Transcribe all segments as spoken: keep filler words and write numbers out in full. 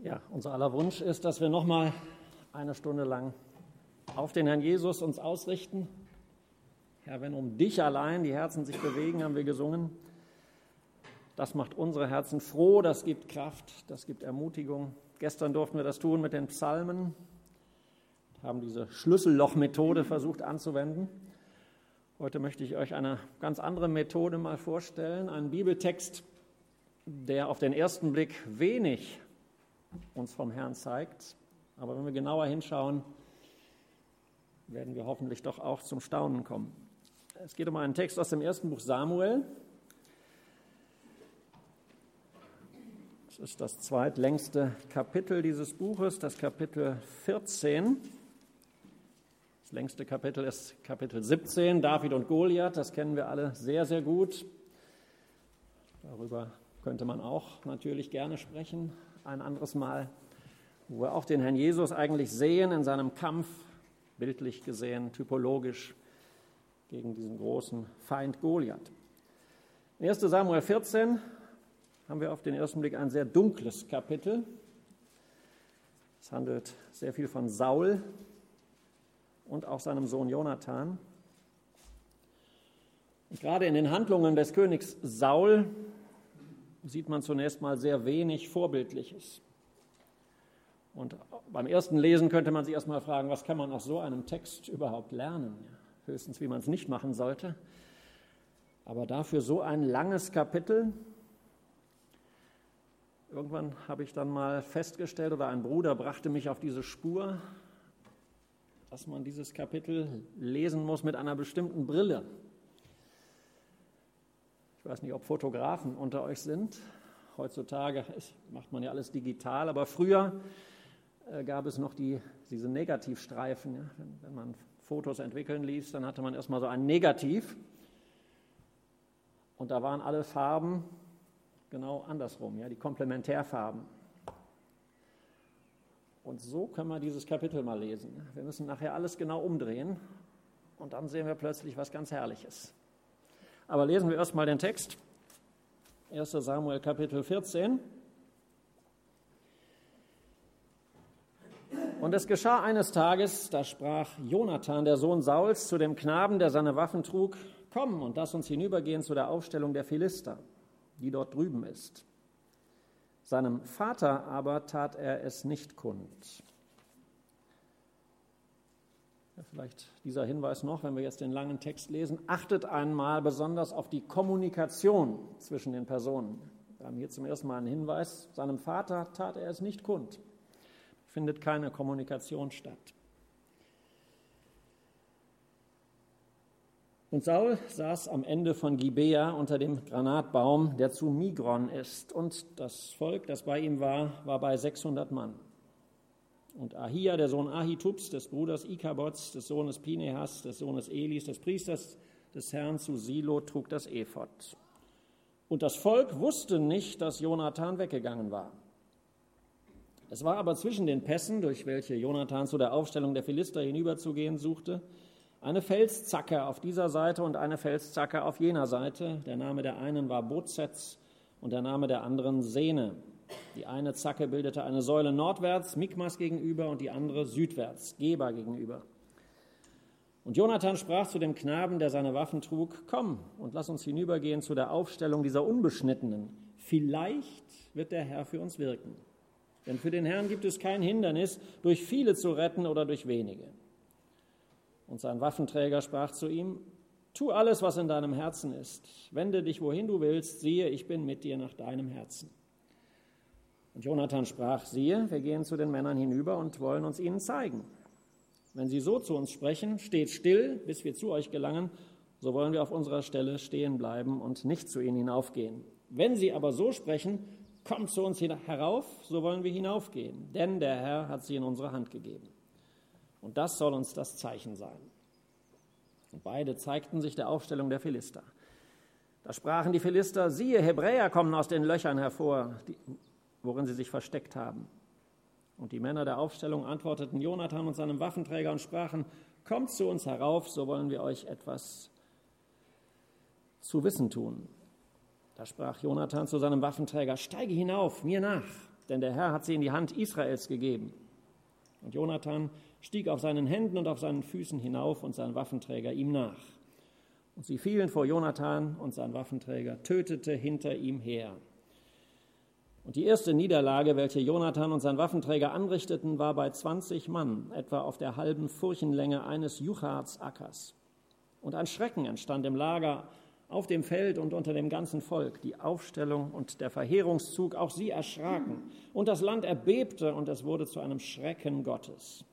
Ja, unser aller Wunsch ist, dass wir noch mal eine Stunde lang auf den Herrn Jesus uns ausrichten. Herr, wenn um dich allein die Herzen sich bewegen, haben wir gesungen. Das macht unsere Herzen froh, das gibt Kraft, das gibt Ermutigung. Gestern durften wir das tun mit den Psalmen, haben diese Schlüsselloch-Methode versucht anzuwenden. Heute möchte ich euch eine ganz andere Methode mal vorstellen, einen Bibeltext, der auf den ersten Blick wenig uns vom Herrn zeigt. Aber wenn wir genauer hinschauen, werden wir hoffentlich doch auch zum Staunen kommen. Es geht um einen Text aus dem ersten Buch Samuel. Es ist das zweitlängste Kapitel dieses Buches, das Kapitel vierzehn. Das längste Kapitel ist Kapitel siebzehn, David und Goliath. Das kennen wir alle sehr, sehr gut. Darüber könnte man auch natürlich gerne sprechen. Ein anderes Mal, wo wir auch den Herrn Jesus eigentlich sehen in seinem Kampf, bildlich gesehen, typologisch, gegen diesen großen Feind Goliath. In ersten Samuel vierzehn haben wir auf den ersten Blick ein sehr dunkles Kapitel. Es handelt sehr viel von Saul und auch seinem Sohn Jonathan. Und gerade in den Handlungen des Königs Saul sieht man zunächst mal sehr wenig Vorbildliches. Und beim ersten Lesen könnte man sich erst mal fragen, was kann man aus so einem Text überhaupt lernen? Ja, höchstens, wie man es nicht machen sollte. Aber dafür so ein langes Kapitel. Irgendwann habe ich dann mal festgestellt, oder ein Bruder brachte mich auf diese Spur, dass man dieses Kapitel lesen muss mit einer bestimmten Brille. Ich weiß nicht, ob Fotografen unter euch sind. Heutzutage ist, macht man ja alles digital, aber früher äh, gab es noch die, diese Negativstreifen. Ja? Wenn, wenn man Fotos entwickeln ließ, dann hatte man erstmal so ein Negativ und da waren alle Farben genau andersrum, ja? Die Komplementärfarben. Und so können wir dieses Kapitel mal lesen. Wir müssen nachher alles genau umdrehen und dann sehen wir plötzlich was ganz Herrliches. Aber lesen wir erst mal den Text. erster Samuel Kapitel vierzehn. Und es geschah eines Tages, da sprach Jonathan, der Sohn Sauls, zu dem Knaben, der seine Waffen trug: Komm und lass uns hinübergehen zu der Aufstellung der Philister, die dort drüben ist. Seinem Vater aber tat er es nicht kund. Ja, vielleicht dieser Hinweis noch, wenn wir jetzt den langen Text lesen. Achtet einmal besonders auf die Kommunikation zwischen den Personen. Wir haben hier zum ersten Mal einen Hinweis. Seinem Vater tat er es nicht kund. Findet keine Kommunikation statt. Und Saul saß am Ende von Gibea unter dem Granatbaum, der zu Migron ist. Und das Volk, das bei ihm war, war bei sechshundert Mann. Und Ahia, der Sohn Ahitubs, des Bruders Ikabots, des Sohnes Pinehas, des Sohnes Elis, des Priesters des Herrn zu Silo, trug das Ephod. Und das Volk wusste nicht, dass Jonathan weggegangen war. Es war aber zwischen den Pässen, durch welche Jonathan zu der Aufstellung der Philister hinüberzugehen suchte, eine Felszacke auf dieser Seite und eine Felszacke auf jener Seite. Der Name der einen war Bozez und der Name der anderen Sene. Die eine Zacke bildete eine Säule nordwärts, Mikmas gegenüber, und die andere südwärts, Geba gegenüber. Und Jonathan sprach zu dem Knaben, der seine Waffen trug: Komm und lass uns hinübergehen zu der Aufstellung dieser Unbeschnittenen. Vielleicht wird der Herr für uns wirken. Denn für den Herrn gibt es kein Hindernis, durch viele zu retten oder durch wenige. Und sein Waffenträger sprach zu ihm: Tu alles, was in deinem Herzen ist. Wende dich, wohin du willst. Siehe, ich bin mit dir nach deinem Herzen. Und Jonathan sprach: Siehe, wir gehen zu den Männern hinüber und wollen uns ihnen zeigen. Wenn sie so zu uns sprechen: Steht still, bis wir zu euch gelangen, so wollen wir auf unserer Stelle stehen bleiben und nicht zu ihnen hinaufgehen. Wenn sie aber so sprechen: Kommt zu uns herauf, so wollen wir hinaufgehen, denn der Herr hat sie in unsere Hand gegeben. Und das soll uns das Zeichen sein. Und beide zeigten sich der Aufstellung der Philister. Da sprachen die Philister: Siehe, Hebräer kommen aus den Löchern hervor, die, worin sie sich versteckt haben. Und die Männer der Aufstellung antworteten Jonathan und seinem Waffenträger und sprachen: Kommt zu uns herauf, so wollen wir euch etwas zu wissen tun. Da sprach Jonathan zu seinem Waffenträger: Steige hinauf, mir nach. denn der Herr hat sie in die Hand Israels gegeben. Und Jonathan stieg auf seinen Händen und auf seinen Füßen hinauf und sein Waffenträger ihm nach. Und sie fielen vor Jonathan und sein Waffenträger tötete hinter ihm her. Und die erste Niederlage, welche Jonathan und sein Waffenträger anrichteten, war bei zwanzig Mann, etwa auf der halben Furchenlänge eines Juchartsackers. Und ein Schrecken entstand im Lager, auf dem Feld und unter dem ganzen Volk. Die Aufstellung und der Verheerungszug, auch sie erschraken. Und das Land erbebte und es wurde zu einem Schrecken Gottes.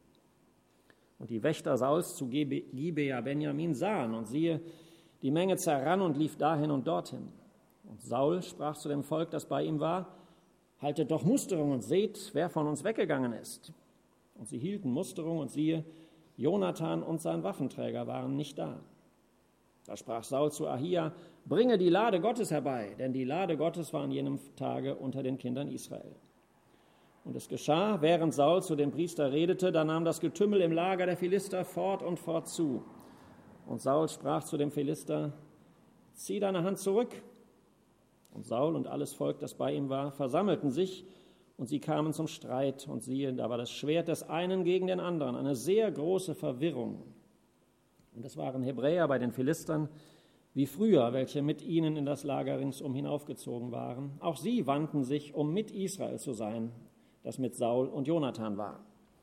Und die Wächter Sauls zu Gibea Benjamin sahen und siehe, die Menge zerrann und lief dahin und dorthin. Und Saul sprach zu dem Volk, das bei ihm war, haltet doch Musterung und seht, wer von uns weggegangen ist. Und sie hielten Musterung und siehe, Jonathan und sein Waffenträger waren nicht da. Da sprach Saul zu Ahia, bringe die Lade Gottes herbei, denn die Lade Gottes war an jenem Tage unter den Kindern Israel. Und es geschah, während Saul zu dem Priester redete, da nahm das Getümmel im Lager der Philister fort und fort zu. Und Saul sprach zu dem Philister, zieh deine Hand zurück. Und Saul und alles Volk, das bei ihm war, versammelten sich, und sie kamen zum Streit. Und siehe, da war das Schwert des einen gegen den anderen, eine sehr große Verwirrung. Und es waren Hebräer bei den Philistern, wie früher, welche mit ihnen in das Lager ringsum hinaufgezogen waren. Auch sie wandten sich, um mit Israel zu sein, das mit Saul und Jonathan war.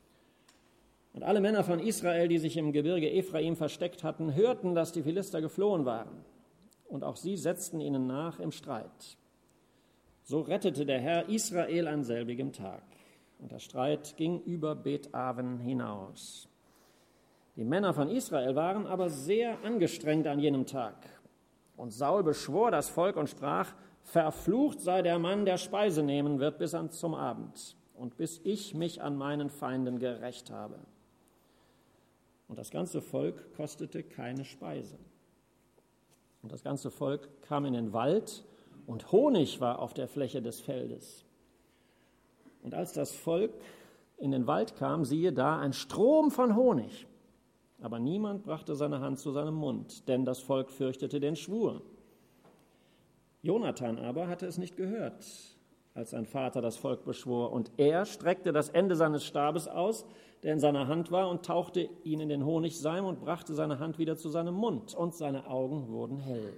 Und alle Männer von Israel, die sich im Gebirge Ephraim versteckt hatten, hörten, dass die Philister geflohen waren. Und auch sie setzten ihnen nach im Streit. So rettete der Herr Israel an selbigem Tag. Und der Streit ging über Bet-Aven hinaus. Die Männer von Israel waren aber sehr angestrengt an jenem Tag. Und Saul beschwor das Volk und sprach, verflucht sei der Mann, der Speise nehmen wird bis an zum Abend und bis ich mich an meinen Feinden gerächt habe. Und das ganze Volk kostete keine Speise. Und das ganze Volk kam in den Wald und Honig war auf der Fläche des Feldes. Und als das Volk in den Wald kam, siehe da, ein Strom von Honig. Aber niemand brachte seine Hand zu seinem Mund, denn das Volk fürchtete den Schwur. Jonathan aber hatte es nicht gehört, als sein Vater das Volk beschwor. Und er streckte das Ende seines Stabes aus, der in seiner Hand war, und tauchte ihn in den Honigseim und brachte seine Hand wieder zu seinem Mund. Und seine Augen wurden hell.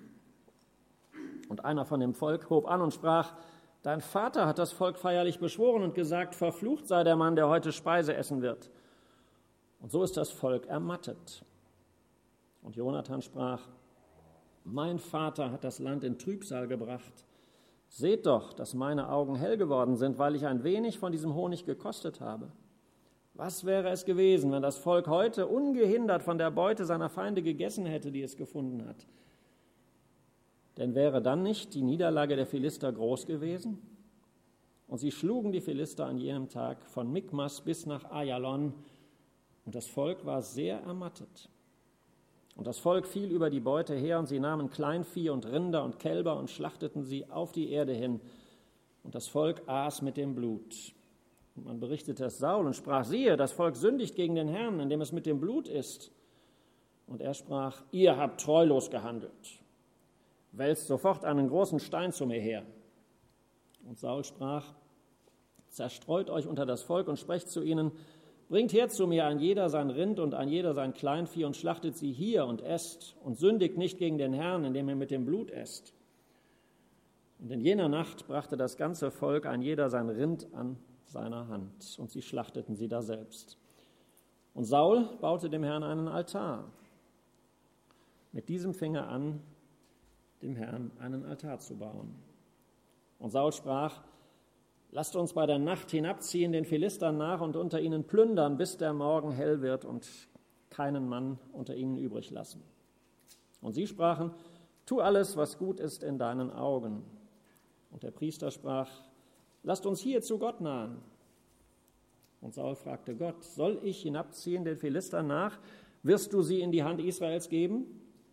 Und einer von dem Volk hob an und sprach, dein Vater hat das Volk feierlich beschworen und gesagt, verflucht sei der Mann, der heute Speise essen wird. Und so ist das Volk ermattet. Und Jonathan sprach, mein Vater hat das Land in Trübsal gebracht. Seht doch, dass meine Augen hell geworden sind, weil ich ein wenig von diesem Honig gekostet habe. Was wäre es gewesen, wenn das Volk heute ungehindert von der Beute seiner Feinde gegessen hätte, die es gefunden hat? Denn wäre dann nicht die Niederlage der Philister groß gewesen? Und sie schlugen die Philister an jenem Tag von Mikmas bis nach Ajalon, und das Volk war sehr ermattet. Und das Volk fiel über die Beute her, und sie nahmen Kleinvieh und Rinder und Kälber und schlachteten sie auf die Erde hin. Und das Volk aß mit dem Blut. Und man berichtete es Saul und sprach, siehe, das Volk sündigt gegen den Herrn, indem es mit dem Blut isst. Und er sprach, ihr habt treulos gehandelt. Wälzt sofort einen großen Stein zu mir her. Und Saul sprach, zerstreut euch unter das Volk und sprecht zu ihnen, bringt her zu mir ein jeder sein Rind und ein jeder sein Kleinvieh und schlachtet sie hier und esst und sündigt nicht gegen den Herrn, indem ihr mit dem Blut esst. Und in jener Nacht brachte das ganze Volk ein jeder sein Rind an seiner Hand, und sie schlachteten sie daselbst. Und Saul baute dem Herrn einen Altar. Mit diesem fing er an, dem Herrn einen Altar zu bauen. Und Saul sprach, lasst uns bei der Nacht hinabziehen, den Philistern nach und unter ihnen plündern, bis der Morgen hell wird und keinen Mann unter ihnen übrig lassen. Und sie sprachen, tu alles, was gut ist in deinen Augen. Und der Priester sprach, lasst uns hier zu Gott nahen. Und Saul fragte Gott, soll ich hinabziehen den Philistern nach? Wirst du sie in die Hand Israels geben?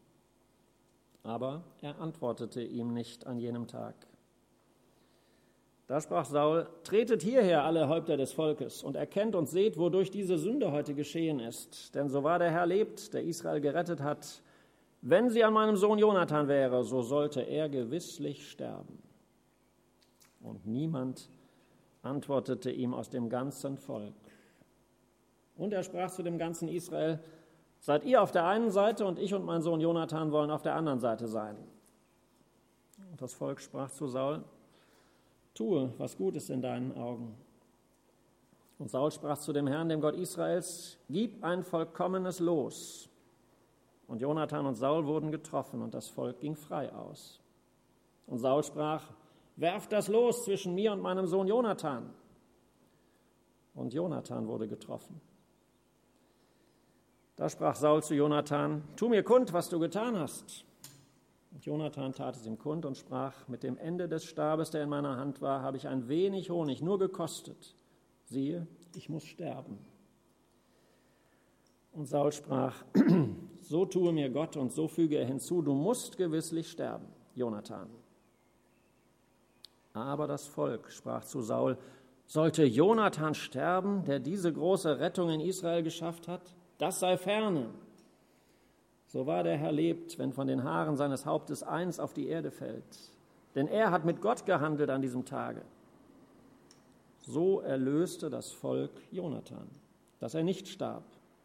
Aber er antwortete ihm nicht an jenem Tag. Da sprach Saul, tretet hierher, alle Häupter des Volkes, und erkennt und seht, wodurch diese Sünde heute geschehen ist. Denn so wahr der Herr lebt, der Israel gerettet hat, wenn sie an meinem Sohn Jonathan wäre, so sollte er gewisslich sterben. Und niemand antwortete ihm aus dem ganzen Volk. Und er sprach zu dem ganzen Israel: Seid ihr auf der einen Seite, und ich und mein Sohn Jonathan wollen auf der anderen Seite sein. Und das Volk sprach zu Saul: Tue, was gut ist in deinen Augen. Und Saul sprach zu dem Herrn, dem Gott Israels: Gib ein vollkommenes Los. Und Jonathan und Saul wurden getroffen, und das Volk ging frei aus. Und Saul sprach: Werft das Los zwischen mir und meinem Sohn Jonathan. Und Jonathan wurde getroffen. Da sprach Saul zu Jonathan: Tu mir kund, was du getan hast. Und Jonathan tat es ihm kund und sprach: Mit dem Ende des Stabes, der in meiner Hand war, habe ich ein wenig Honig nur gekostet. Siehe, ich muss sterben. Und Saul sprach: So tue mir Gott, und so füge er hinzu: Du musst gewisslich sterben, Jonathan. Aber das Volk sprach zu Saul: Sollte Jonathan sterben, der diese große Rettung in Israel geschafft hat? Das sei ferne. So wahr der Herr lebt, wenn von den Haaren seines Hauptes eins auf die Erde fällt. Denn er hat mit Gott gehandelt an diesem Tage. So erlöste das Volk Jonathan, dass er nicht starb.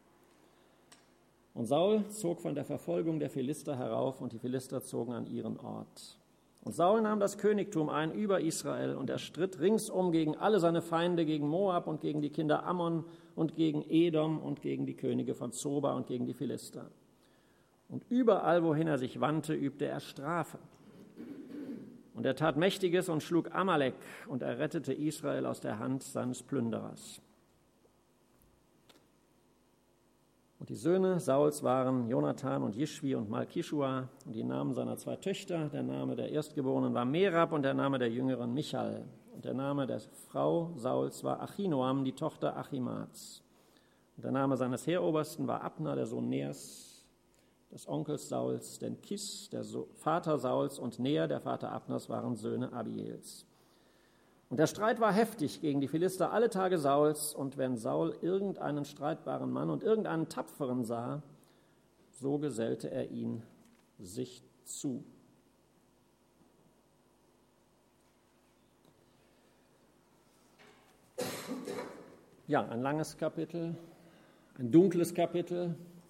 Und Saul zog von der Verfolgung der Philister herauf, und die Philister zogen an ihren Ort. Und Saul nahm das Königtum ein über Israel, und er stritt ringsum gegen alle seine Feinde, gegen Moab und gegen die Kinder Ammon und gegen Edom und gegen die Könige von Zoba und gegen die Philister. Und überall, wohin er sich wandte, übte er Strafe. Und er tat Mächtiges und schlug Amalek, und er rettete Israel aus der Hand seines Plünderers. Und die Söhne Sauls waren Jonathan und Jischwi und Malkischua, und die Namen seiner zwei Töchter: Der Name der Erstgeborenen war Merab und der Name der Jüngeren Michal. Und der Name der Frau Sauls war Achinoam, die Tochter Achimaats. Und der Name seines Heerobersten war Abner, der Sohn Neers, des Onkels Sauls, denn Kis, der Vater Sauls, und Ner, der Vater Abners, waren Söhne Abiels. Und der Streit war heftig gegen die Philister alle Tage Sauls, und wenn Saul irgendeinen streitbaren Mann und irgendeinen tapferen sah, so gesellte er ihn sich zu. Ja, ein langes Kapitel, ein dunkles Kapitel,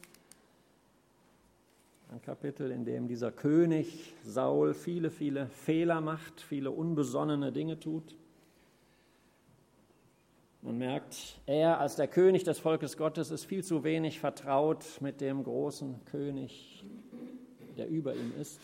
ein Kapitel, in dem dieser König Saul viele, viele Fehler macht, viele unbesonnene Dinge tut. Man merkt, er als der König des Volkes Gottes ist viel zu wenig vertraut mit dem großen König, der über ihm ist,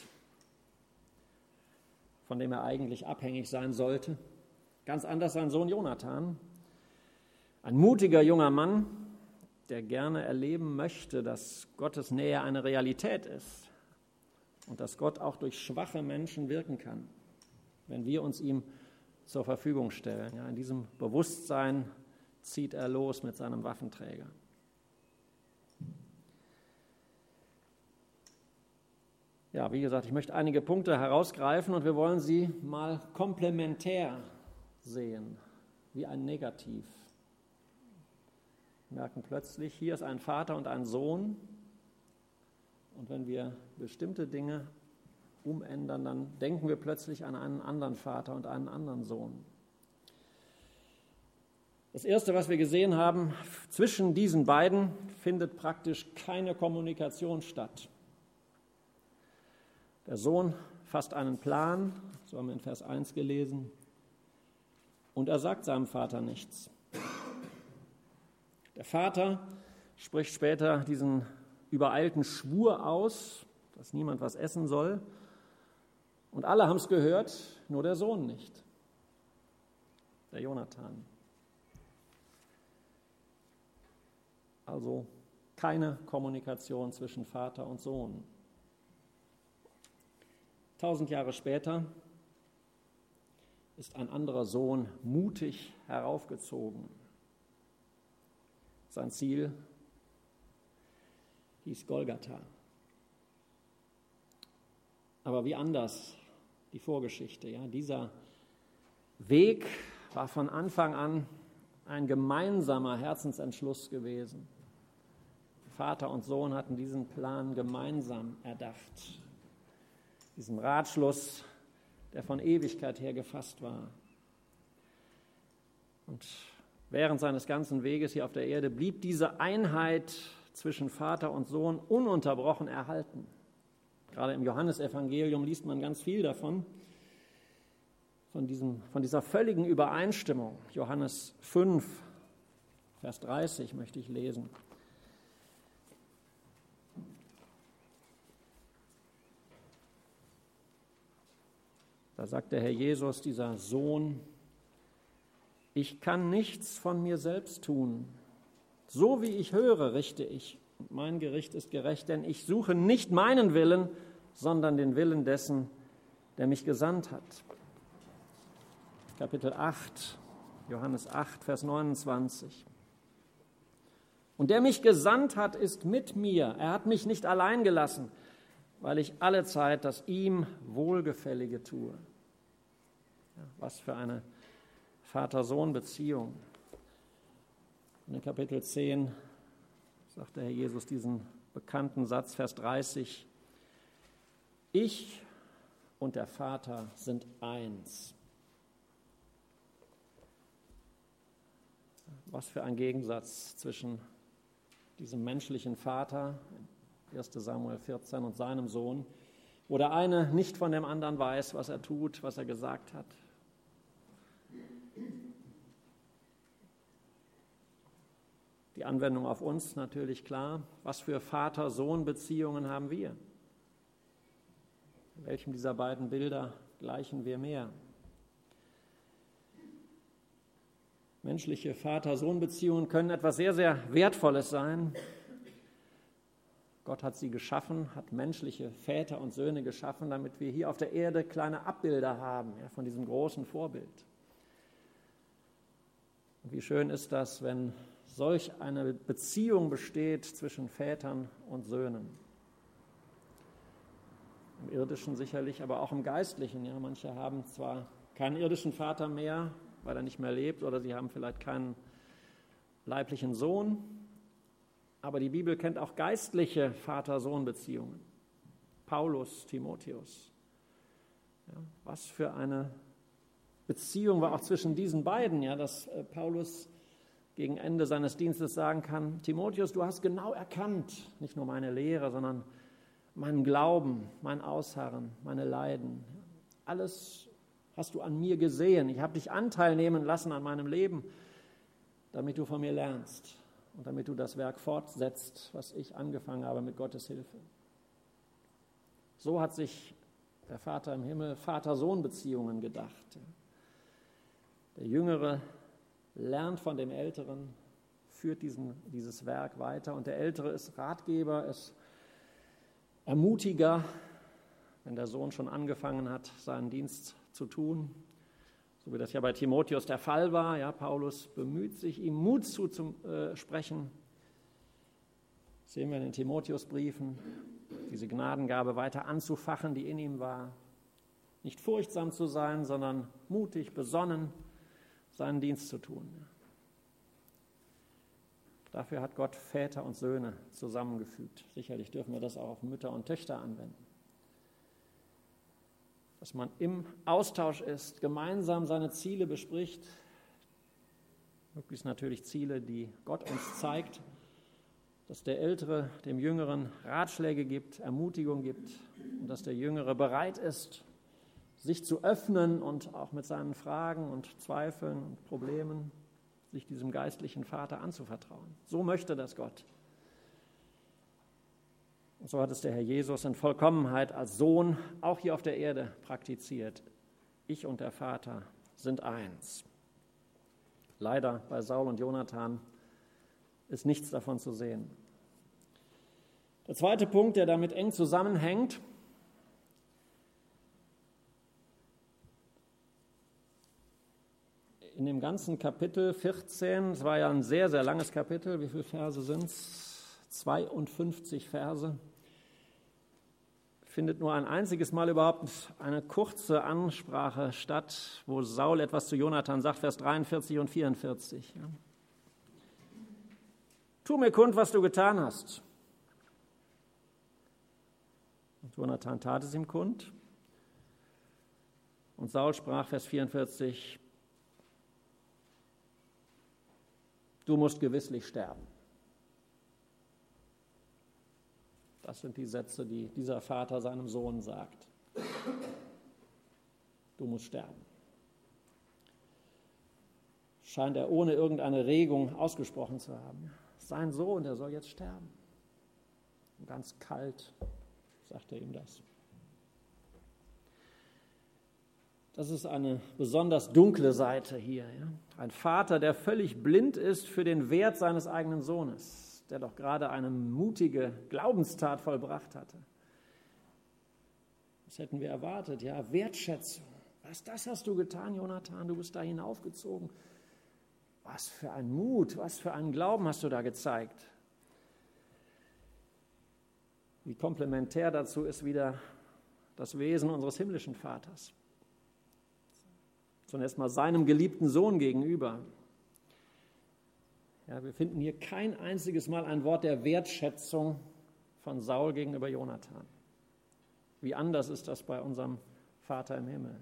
von dem er eigentlich abhängig sein sollte. Ganz anders sein Sohn Jonathan, ein mutiger junger Mann, der gerne erleben möchte, dass Gottes Nähe eine Realität ist und dass Gott auch durch schwache Menschen wirken kann, wenn wir uns ihm zur Verfügung stellen. Ja, in diesem Bewusstsein zieht er los mit seinem Waffenträger. Ja, wie gesagt, ich möchte einige Punkte herausgreifen, und wir wollen sie mal komplementär sehen, wie ein Negativ. Wir merken plötzlich, hier ist ein Vater und ein Sohn, und wenn wir bestimmte Dinge umändern, dann denken wir plötzlich an einen anderen Vater und einen anderen Sohn. Das Erste, was wir gesehen haben, zwischen diesen beiden findet praktisch keine Kommunikation statt. Der Sohn fasst einen Plan, so haben wir in Vers eins gelesen, und er sagt seinem Vater nichts. Der Vater spricht später diesen übereilten Schwur aus, dass niemand was essen soll. Und alle haben es gehört, nur der Sohn nicht, der Jonathan. Also keine Kommunikation zwischen Vater und Sohn. Tausend Jahre später ist ein anderer Sohn mutig heraufgezogen. Sein Ziel hieß Golgatha. Aber wie anders die Vorgeschichte. Ja? Dieser Weg war von Anfang an ein gemeinsamer Herzensentschluss gewesen. Vater und Sohn hatten diesen Plan gemeinsam erdacht. Diesen Ratschluss, der von Ewigkeit her gefasst war. Und während seines ganzen Weges hier auf der Erde blieb diese Einheit zwischen Vater und Sohn ununterbrochen erhalten. Gerade im Johannesevangelium liest man ganz viel davon, von, diesem, von dieser völligen Übereinstimmung. Johannes fünf, Vers dreißig möchte ich lesen. Da sagt der Herr Jesus, dieser Sohn: Ich kann nichts von mir selbst tun. So wie ich höre, richte ich. Und mein Gericht ist gerecht, denn ich suche nicht meinen Willen, sondern den Willen dessen, der mich gesandt hat. Kapitel acht, Johannes acht, Vers neunundzwanzig. Und der mich gesandt hat, ist mit mir. Er hat mich nicht allein gelassen, weil ich alle Zeit das ihm Wohlgefällige tue. Ja, was für eine Vater-Sohn-Beziehung. In Kapitel zehn sagt der Herr Jesus diesen bekannten Satz, Vers dreißig: Ich und der Vater sind eins. Was für ein Gegensatz zwischen diesem menschlichen Vater, erster Samuel vierzehn, und seinem Sohn, wo der eine nicht von dem anderen weiß, was er tut, was er gesagt hat. Die Anwendung auf uns natürlich klar. Was für Vater-Sohn-Beziehungen haben wir? In welchem dieser beiden Bilder gleichen wir mehr? Menschliche Vater-Sohn-Beziehungen können etwas sehr, sehr Wertvolles sein. Gott hat sie geschaffen, hat menschliche Väter und Söhne geschaffen, damit wir hier auf der Erde kleine Abbilder haben, ja, von diesem großen Vorbild. Und wie schön ist das, wenn solch eine Beziehung besteht zwischen Vätern und Söhnen. Im Irdischen sicherlich, aber auch im Geistlichen. Ja, manche haben zwar keinen irdischen Vater mehr, weil er nicht mehr lebt, oder sie haben vielleicht keinen leiblichen Sohn, aber die Bibel kennt auch geistliche Vater-Sohn-Beziehungen. Paulus, Timotheus. Ja, was für eine Beziehung war auch zwischen diesen beiden, ja, dass Paulus gegen Ende seines Dienstes sagen kann: Timotheus, du hast genau erkannt, nicht nur meine Lehre, sondern meinen Glauben, mein Ausharren, meine Leiden. Alles hast du an mir gesehen. Ich habe dich Anteil nehmen lassen an meinem Leben, damit du von mir lernst und damit du das Werk fortsetzt, was ich angefangen habe mit Gottes Hilfe. So hat sich der Vater im Himmel Vater-Sohn-Beziehungen gedacht. Der Jüngere lernt von dem Älteren, führt diesen, dieses Werk weiter, und der Ältere ist Ratgeber, ist Ermutiger, wenn der Sohn schon angefangen hat, seinen Dienst zu tun, so wie das ja bei Timotheus der Fall war. Ja, Paulus bemüht sich, ihm Mut zuzusprechen. Das sehen wir in den Timotheusbriefen, diese Gnadengabe weiter anzufachen, die in ihm war. Nicht furchtsam zu sein, sondern mutig, besonnen, seinen Dienst zu tun. Dafür hat Gott Väter und Söhne zusammengefügt. Sicherlich dürfen wir das auch auf Mütter und Töchter anwenden. Dass man im Austausch ist, gemeinsam seine Ziele bespricht, möglichst natürlich Ziele, die Gott uns zeigt, dass der Ältere dem Jüngeren Ratschläge gibt, Ermutigung gibt und dass der Jüngere bereit ist, sich zu öffnen und auch mit seinen Fragen und Zweifeln und Problemen sich diesem geistlichen Vater anzuvertrauen. So möchte das Gott. Und so hat es der Herr Jesus in Vollkommenheit als Sohn auch hier auf der Erde praktiziert. Ich und der Vater sind eins. Leider bei Saul und Jonathan ist nichts davon zu sehen. Der zweite Punkt, der damit eng zusammenhängt, in dem ganzen Kapitel vierzehn, es war ja ein sehr, sehr langes Kapitel, wie viele Verse sind es? zweiundfünfzig Verse. Findet nur ein einziges Mal überhaupt eine kurze Ansprache statt, wo Saul etwas zu Jonathan sagt, Vers dreiundvierzig und vierundvierzig. Ja. Tu mir kund, was du getan hast. Und Jonathan tat es ihm kund. Und Saul sprach, Vers vierundvierzig, du musst gewisslich sterben. Das sind die Sätze, die dieser Vater seinem Sohn sagt. Du musst sterben. Scheint er ohne irgendeine Regung ausgesprochen zu haben. Sein Sohn, der soll jetzt sterben. Und ganz kalt sagt er ihm das. Das ist eine besonders dunkle Seite hier. Ja? Ein Vater, der völlig blind ist für den Wert seines eigenen Sohnes, der doch gerade eine mutige Glaubenstat vollbracht hatte. Das hätten wir erwartet, ja, Wertschätzung. Was, das hast du getan, Jonathan, du bist da hinaufgezogen. Was für ein Mut, was für einen Glauben hast du da gezeigt. Wie komplementär dazu ist wieder das Wesen unseres himmlischen Vaters. Zunächst mal seinem geliebten Sohn gegenüber. Ja, wir finden hier kein einziges Mal ein Wort der Wertschätzung von Saul gegenüber Jonathan. Wie anders ist das bei unserem Vater im Himmel?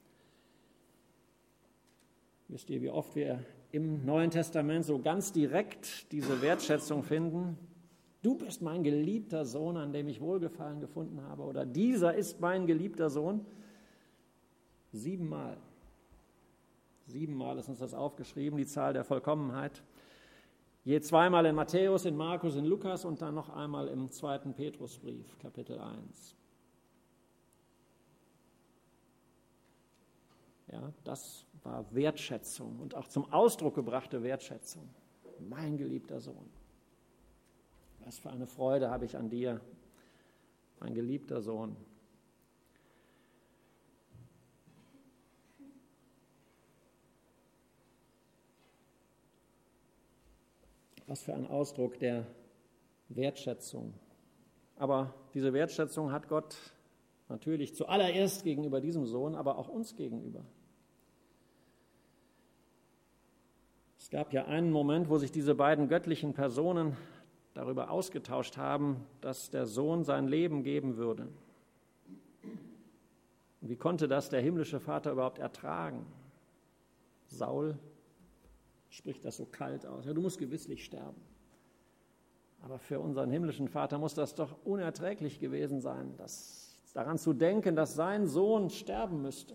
Wisst ihr, wie oft wir im Neuen Testament so ganz direkt diese Wertschätzung finden? Du bist mein geliebter Sohn, an dem ich Wohlgefallen gefunden habe. Oder dieser ist mein geliebter Sohn. Siebenmal. Siebenmal ist uns das aufgeschrieben, die Zahl der Vollkommenheit. Je zweimal in Matthäus, in Markus, in Lukas und dann noch einmal im zweiten Petrusbrief, Kapitel eins. Ja, das war Wertschätzung und auch zum Ausdruck gebrachte Wertschätzung. Mein geliebter Sohn. Was für eine Freude habe ich an dir, mein geliebter Sohn. Was für ein Ausdruck der Wertschätzung. Aber diese Wertschätzung hat Gott natürlich zuallererst gegenüber diesem Sohn, aber auch uns gegenüber. Es gab ja einen Moment, wo sich diese beiden göttlichen Personen darüber ausgetauscht haben, dass der Sohn sein Leben geben würde. Und wie konnte das der himmlische Vater überhaupt ertragen? Saul spricht das so kalt aus. Ja, du musst gewisslich sterben. Aber für unseren himmlischen Vater muss das doch unerträglich gewesen sein, das, daran zu denken, dass sein Sohn sterben müsste.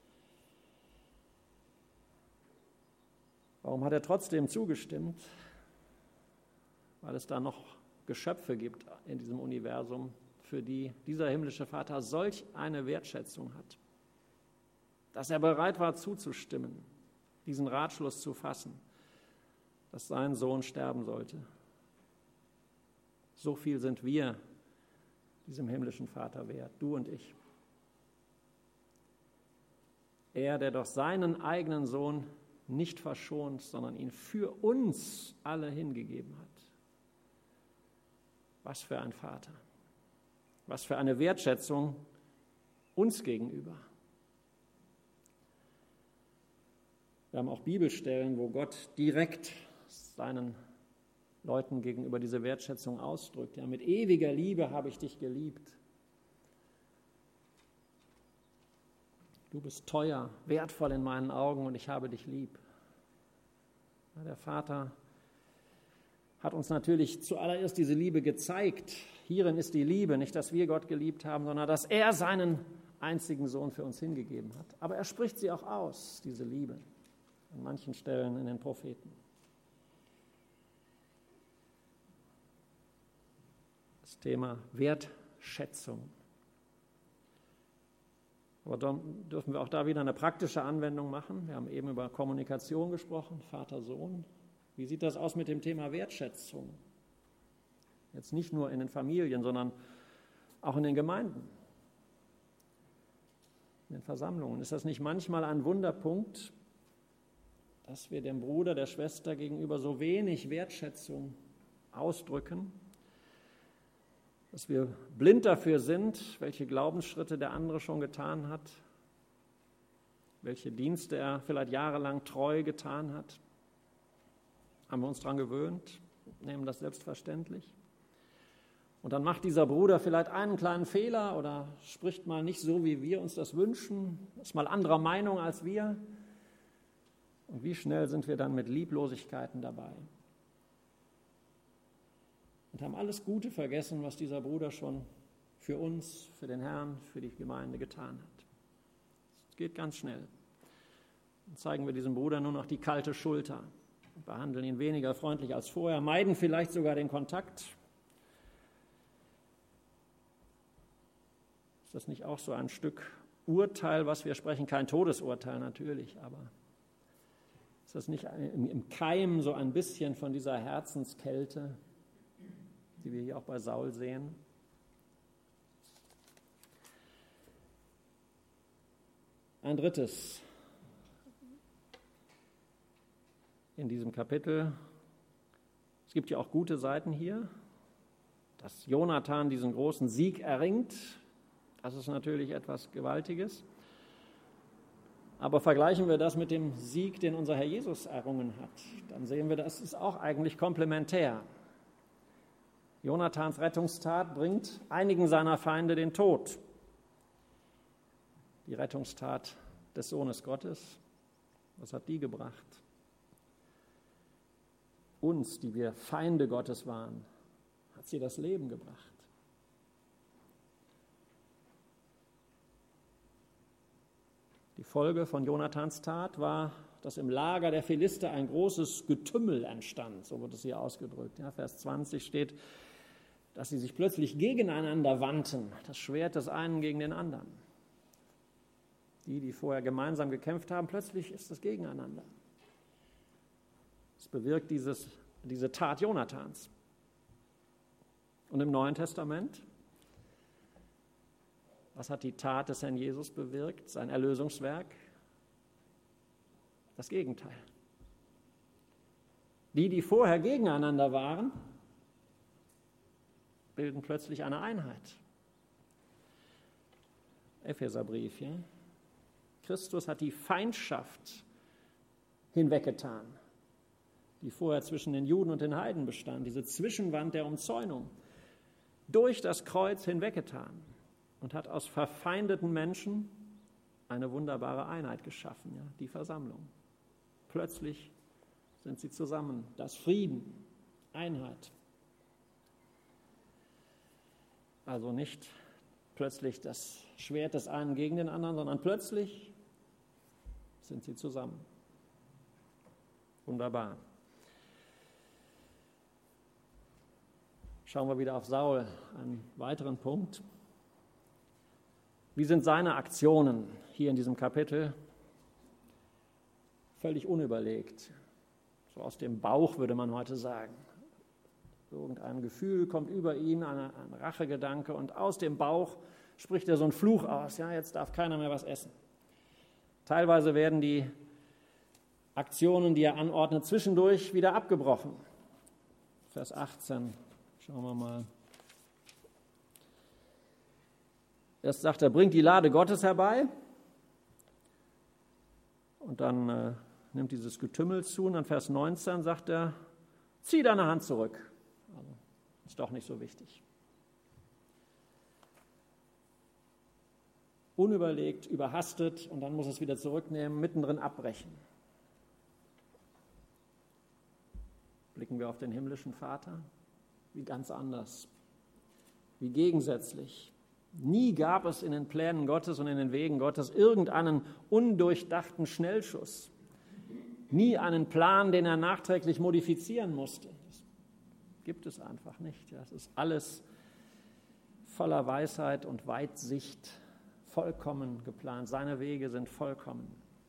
Warum hat er trotzdem zugestimmt? Weil es da noch Geschöpfe gibt in diesem Universum, für die dieser himmlische Vater solch eine Wertschätzung hat, dass er bereit war zuzustimmen, diesen Ratschluss zu fassen, dass sein Sohn sterben sollte. So viel sind wir diesem himmlischen Vater wert, du und ich. Er, der doch seinen eigenen Sohn nicht verschont, sondern ihn für uns alle hingegeben hat. Was für ein Vater. Was für eine Wertschätzung uns gegenüber. Wir haben auch Bibelstellen, wo Gott direkt seinen Leuten gegenüber diese Wertschätzung ausdrückt. Ja, mit ewiger Liebe habe ich dich geliebt. Du bist teuer, wertvoll in meinen Augen und ich habe dich lieb. Ja, der Vater hat uns natürlich zuallererst diese Liebe gezeigt. Hierin ist die Liebe, nicht, dass wir Gott geliebt haben, sondern dass er seinen einzigen Sohn für uns hingegeben hat. Aber er spricht sie auch aus, diese Liebe, an manchen Stellen in den Propheten. Das Thema Wertschätzung. Aber dann dürfen wir auch da wieder eine praktische Anwendung machen. Wir haben eben über Kommunikation gesprochen, Vater, Sohn. Wie sieht das aus mit dem Thema Wertschätzung? Jetzt nicht nur in den Familien, sondern auch in den Gemeinden, in den Versammlungen. Ist das nicht manchmal ein Wunderpunkt, dass wir dem Bruder, der Schwester gegenüber so wenig Wertschätzung ausdrücken, dass wir blind dafür sind, welche Glaubensschritte der andere schon getan hat, welche Dienste er vielleicht jahrelang treu getan hat? Haben wir uns daran gewöhnt, nehmen das selbstverständlich? Und dann macht dieser Bruder vielleicht einen kleinen Fehler oder spricht mal nicht so, wie wir uns das wünschen, ist mal anderer Meinung als wir. Und wie schnell sind wir dann mit Lieblosigkeiten dabei? und haben alles Gute vergessen, was dieser Bruder schon für uns, für den Herrn, für die Gemeinde getan hat. Es geht ganz schnell. Dann zeigen wir diesem Bruder nur noch die kalte Schulter, behandeln ihn weniger freundlich als vorher, meiden vielleicht sogar den Kontakt. Ist das nicht auch so ein Stück Urteil, was wir sprechen? Kein Todesurteil natürlich, aber ist das nicht im Keim so ein bisschen von dieser Herzenskälte, die wir hier auch bei Saul sehen? Ein drittes in diesem Kapitel. Es gibt ja auch gute Seiten hier, dass Jonathan diesen großen Sieg erringt. Das ist natürlich etwas Gewaltiges. Aber vergleichen wir das mit dem Sieg, den unser Herr Jesus errungen hat, dann sehen wir, das ist auch eigentlich komplementär. Jonathans Rettungstat bringt einigen seiner Feinde den Tod. Die Rettungstat des Sohnes Gottes, was hat die gebracht? Uns, die wir Feinde Gottes waren, hat sie das Leben gebracht. Die Folge von Jonathans Tat war, dass im Lager der Philister ein großes Getümmel entstand, so wird es hier ausgedrückt. Ja, Vers zwanzig steht, dass sie sich plötzlich gegeneinander wandten, das Schwert des einen gegen den anderen. Die, die vorher gemeinsam gekämpft haben, plötzlich ist es gegeneinander. Das bewirkt dieses, diese Tat Jonathans. Und im Neuen Testament, was hat die Tat des Herrn Jesus bewirkt, sein Erlösungswerk? Das Gegenteil. Die, die vorher gegeneinander waren, bilden plötzlich eine Einheit. Epheserbrief, ja? Christus hat die Feindschaft hinweggetan, die vorher zwischen den Juden und den Heiden bestand, diese Zwischenwand der Umzäunung, durch das Kreuz hinweggetan und hat aus verfeindeten Menschen eine wunderbare Einheit geschaffen, ja, die Versammlung. Plötzlich sind sie zusammen, das Frieden, Einheit. Also nicht plötzlich das Schwert des einen gegen den anderen, sondern plötzlich sind sie zusammen. Wunderbar. Schauen wir wieder auf Saul, einen weiteren Punkt. Wie sind seine Aktionen hier in diesem Kapitel? Völlig unüberlegt. So aus dem Bauch, würde man heute sagen. Irgendein Gefühl kommt über ihn, eine, ein Rachegedanke, und aus dem Bauch spricht er so einen Fluch aus. Ja, jetzt darf keiner mehr was essen. Teilweise werden die Aktionen, die er anordnet, zwischendurch wieder abgebrochen. Vers achtzehn, schauen wir mal. Erst sagt er, bringt die Lade Gottes herbei. Und dann äh, nimmt dieses Getümmel zu. Und dann Vers neunzehn sagt er, zieh deine Hand zurück. Also, ist doch nicht so wichtig. Unüberlegt, überhastet, und dann muss es wieder zurücknehmen, mittendrin abbrechen. Blicken wir auf den himmlischen Vater, wie ganz anders, wie gegensätzlich. Nie gab es in den Plänen Gottes und in den Wegen Gottes irgendeinen undurchdachten Schnellschuss. Nie einen Plan, den er nachträglich modifizieren musste. Das gibt es einfach nicht. Ja, es ist alles voller Weisheit und Weitsicht, vollkommen geplant. Seine Wege sind vollkommen.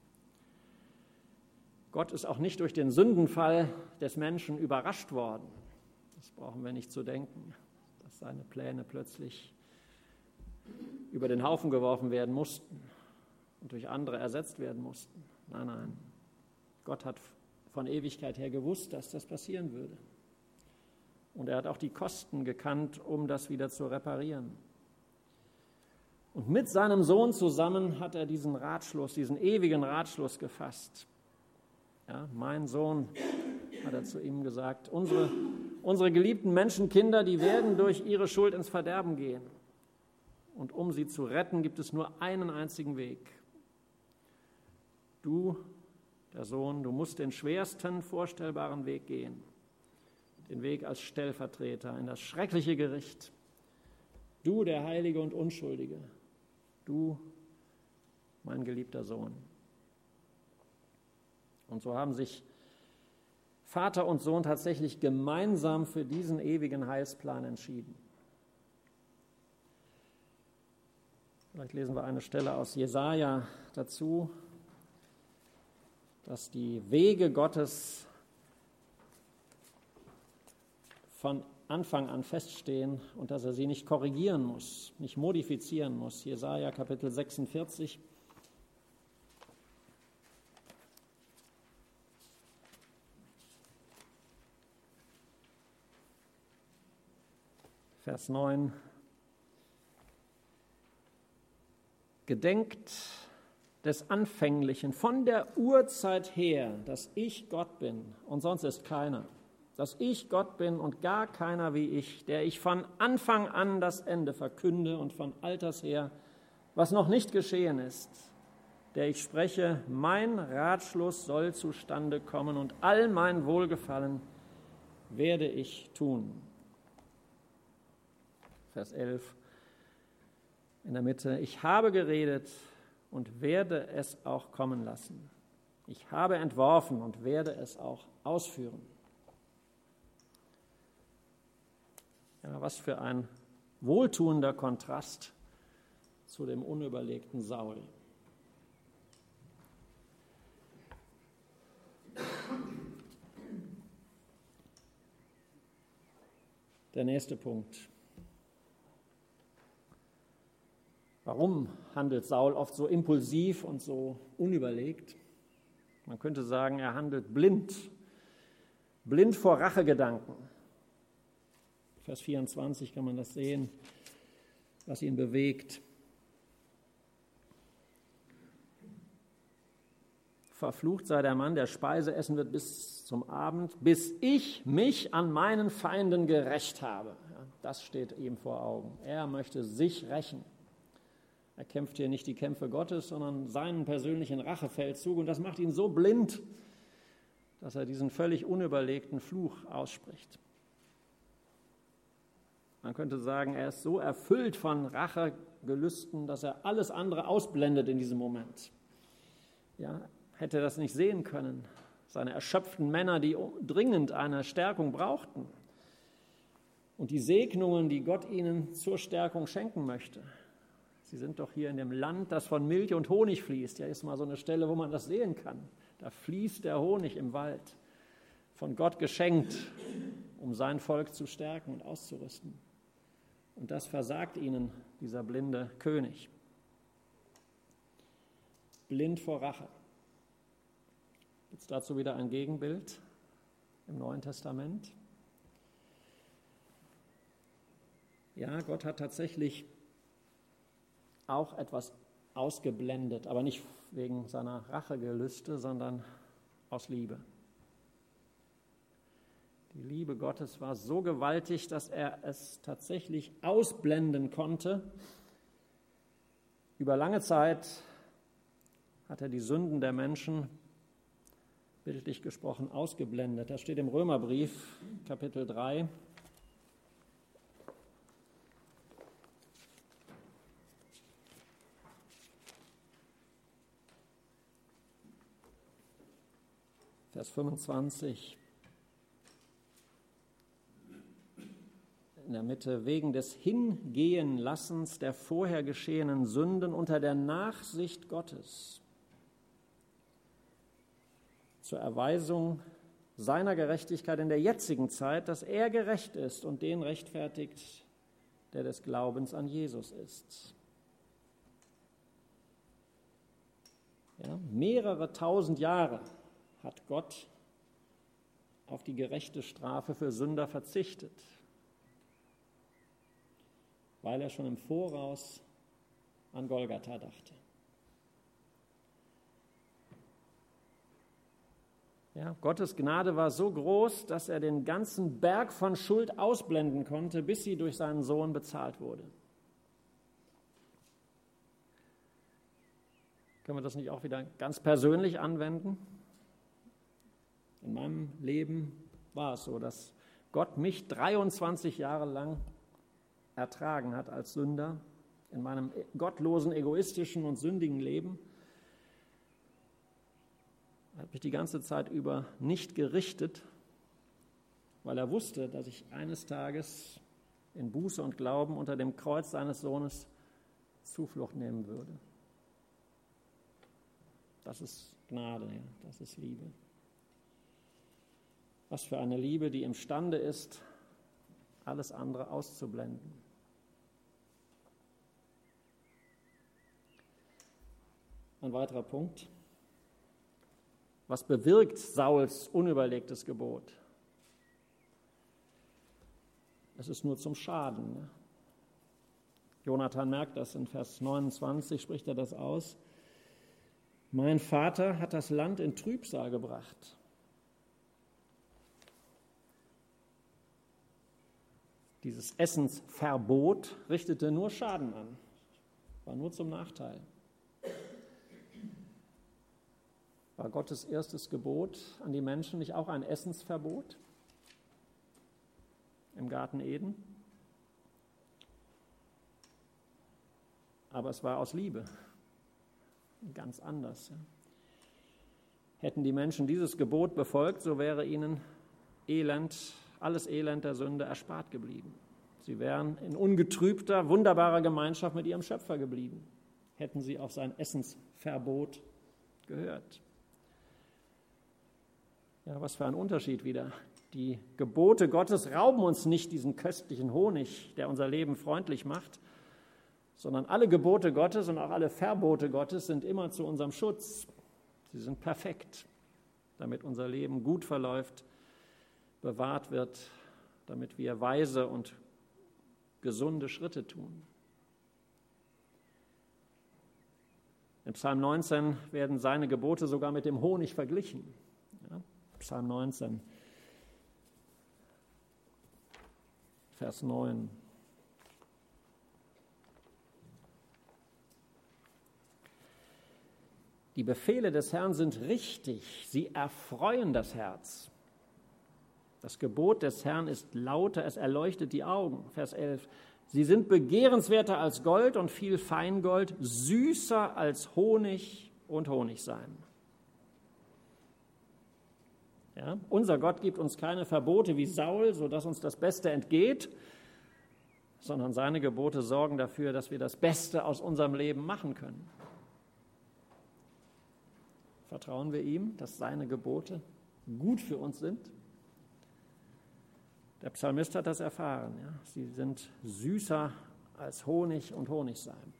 Gott ist auch nicht durch den Sündenfall des Menschen überrascht worden. Das brauchen wir nicht zu denken, dass seine Pläne plötzlich über den Haufen geworfen werden mussten und durch andere ersetzt werden mussten. Nein, nein. Gott hat von Ewigkeit her gewusst, dass das passieren würde. Und er hat auch die Kosten gekannt, um das wieder zu reparieren. Und mit seinem Sohn zusammen hat er diesen Ratschluss, diesen ewigen Ratschluss gefasst. Ja, mein Sohn, hat er zu ihm gesagt, unsere, unsere geliebten Menschenkinder, die werden durch ihre Schuld ins Verderben gehen. Und um sie zu retten, gibt es nur einen einzigen Weg. Du, der Sohn, du musst den schwersten vorstellbaren Weg gehen, den Weg als Stellvertreter in das schreckliche Gericht. Du, der Heilige und Unschuldige, du, mein geliebter Sohn. Und so haben sich Vater und Sohn tatsächlich gemeinsam für diesen ewigen Heilsplan entschieden. Vielleicht lesen wir eine Stelle aus Jesaja dazu, dass die Wege Gottes von Anfang an feststehen und dass er sie nicht korrigieren muss, nicht modifizieren muss. Jesaja Kapitel sechsundvierzig. Vers neun. Gedenkt des Anfänglichen, von der Urzeit her, dass ich Gott bin und sonst ist keiner. Dass ich Gott bin und gar keiner wie ich, der ich von Anfang an das Ende verkünde und von alters her, was noch nicht geschehen ist, der ich spreche, mein Ratschluss soll zustande kommen und all mein Wohlgefallen werde ich tun. Vers elf. In der Mitte, ich habe geredet und werde es auch kommen lassen. Ich habe entworfen und werde es auch ausführen. Ja, was für ein wohltuender Kontrast zu dem unüberlegten Saul. Der nächste Punkt. Warum handelt Saul oft so impulsiv und so unüberlegt? Man könnte sagen, er handelt blind, blind vor Rachegedanken. Vers vierundzwanzig kann man das sehen, was ihn bewegt. Verflucht sei der Mann, der Speise essen wird bis zum Abend, bis ich mich an meinen Feinden gerächt habe. Ja, das steht ihm vor Augen. Er möchte sich rächen. Er kämpft hier nicht die Kämpfe Gottes, sondern seinen persönlichen Rachefeldzug. Und das macht ihn so blind, dass er diesen völlig unüberlegten Fluch ausspricht. Man könnte sagen, er ist so erfüllt von Rachegelüsten, dass er alles andere ausblendet in diesem Moment. Ja, hätte er das nicht sehen können. Seine erschöpften Männer, die dringend eine Stärkung brauchten. Und die Segnungen, die Gott ihnen zur Stärkung schenken möchte. Sie sind doch hier in dem Land, das von Milch und Honig fließt. Ja, ist mal so eine Stelle, wo man das sehen kann. Da fließt der Honig im Wald, von Gott geschenkt, um sein Volk zu stärken und auszurüsten. Und das versagt ihnen dieser blinde König. Blind vor Rache. Gibt es dazu wieder ein Gegenbild im Neuen Testament? Ja, Gott hat tatsächlich auch etwas ausgeblendet, aber nicht wegen seiner Rachegelüste, sondern aus Liebe. Die Liebe Gottes war so gewaltig, dass er es tatsächlich ausblenden konnte. Über lange Zeit hat er die Sünden der Menschen, bildlich gesprochen, ausgeblendet. Das steht im Römerbrief, Kapitel drei. Vers fünfundzwanzig. In der Mitte, wegen des Hingehenlassens der vorher geschehenen Sünden unter der Nachsicht Gottes zur Erweisung seiner Gerechtigkeit in der jetzigen Zeit, dass er gerecht ist und den rechtfertigt, der des Glaubens an Jesus ist. Ja, mehrere tausend Jahre hat Gott auf die gerechte Strafe für Sünder verzichtet, weil er schon im Voraus an Golgatha dachte. Ja, Gottes Gnade war so groß, dass er den ganzen Berg von Schuld ausblenden konnte, bis sie durch seinen Sohn bezahlt wurde. Können wir das nicht auch wieder ganz persönlich anwenden? In meinem Leben war es so, dass Gott mich dreiundzwanzig Jahre lang ertragen hat als Sünder in meinem gottlosen, egoistischen und sündigen Leben. Er hat mich die ganze Zeit über nicht gerichtet, weil er wusste, dass ich eines Tages in Buße und Glauben unter dem Kreuz seines Sohnes Zuflucht nehmen würde. Das ist Gnade, ja, das ist Liebe. Was für eine Liebe, die imstande ist, alles andere auszublenden. Ein weiterer Punkt. Was bewirkt Sauls unüberlegtes Gebot? Es ist nur zum Schaden. Ne? Jonathan merkt das, in Vers neunundzwanzig spricht er das aus. Mein Vater hat das Land in Trübsal gebracht. Dieses Essensverbot richtete nur Schaden an, war nur zum Nachteil. War Gottes erstes Gebot an die Menschen nicht auch ein Essensverbot im Garten Eden? Aber es war aus Liebe, ganz anders. Ja. Hätten die Menschen dieses Gebot befolgt, so wäre ihnen Elend, alles Elend der Sünde erspart geblieben. Sie wären in ungetrübter, wunderbarer Gemeinschaft mit ihrem Schöpfer geblieben, hätten sie auf sein Essensverbot gehört. Ja, was für ein Unterschied wieder. Die Gebote Gottes rauben uns nicht diesen köstlichen Honig, der unser Leben freundlich macht, sondern alle Gebote Gottes und auch alle Verbote Gottes sind immer zu unserem Schutz. Sie sind perfekt, damit unser Leben gut verläuft, bewahrt wird, damit wir weise und gesunde Schritte tun. In Psalm neunzehn werden seine Gebote sogar mit dem Honig verglichen. Ja, Psalm neunzehn, Vers neun. Die Befehle des Herrn sind richtig, sie erfreuen das Herz. Das Gebot des Herrn ist lauter, es erleuchtet die Augen. Vers elf. Sie sind begehrenswerter als Gold und viel Feingold, süßer als Honig und Honigseim. Ja, unser Gott gibt uns keine Verbote wie Saul, sodass uns das Beste entgeht, sondern seine Gebote sorgen dafür, dass wir das Beste aus unserem Leben machen können. Vertrauen wir ihm, dass seine Gebote gut für uns sind? Der Psalmist hat das erfahren. Ja? Sie sind süßer als Honig und Honigseim.